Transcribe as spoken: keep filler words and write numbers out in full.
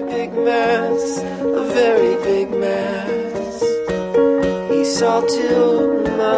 big mess, a very big mess. He saw two